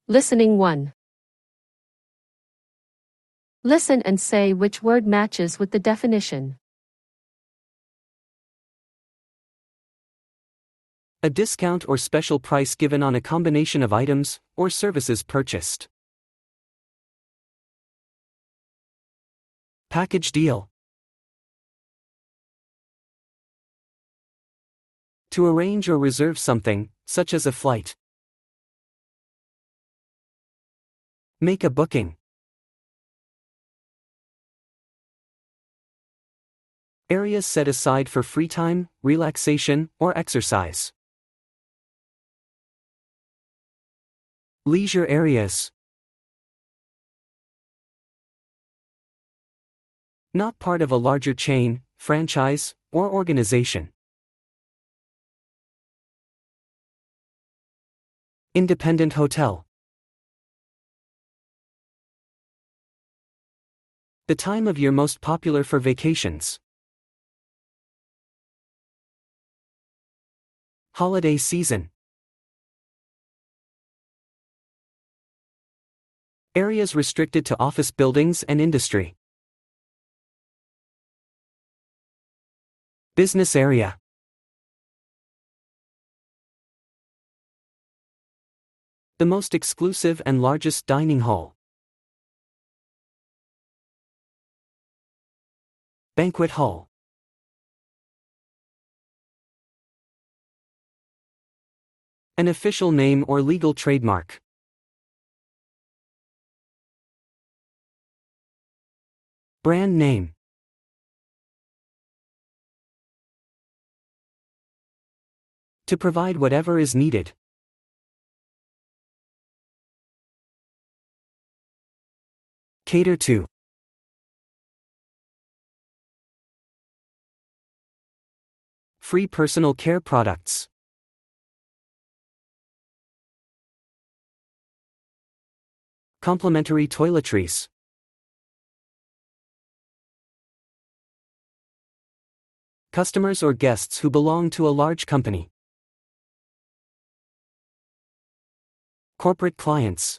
Listening 1. Listen and say which word matches with the definition. A discount or special price given on a combination of items or services purchased. Package deal. To arrange or reserve something, such as a flight. Make a booking. Areas set aside for free time, relaxation, or exercise. Leisure areas. Not part of a larger chain, franchise, or organization. Independent hotel. The time of year most popular for vacations. Holiday season. Areas restricted to office buildings and industry. Business area. The most exclusive and largest dining hall. Banquet hall. An official name or legal trademark. Brand name. To provide whatever is needed. Cater to. Free personal care products. Complimentary toiletries. Customers or guests who belong to a large company. Corporate clients.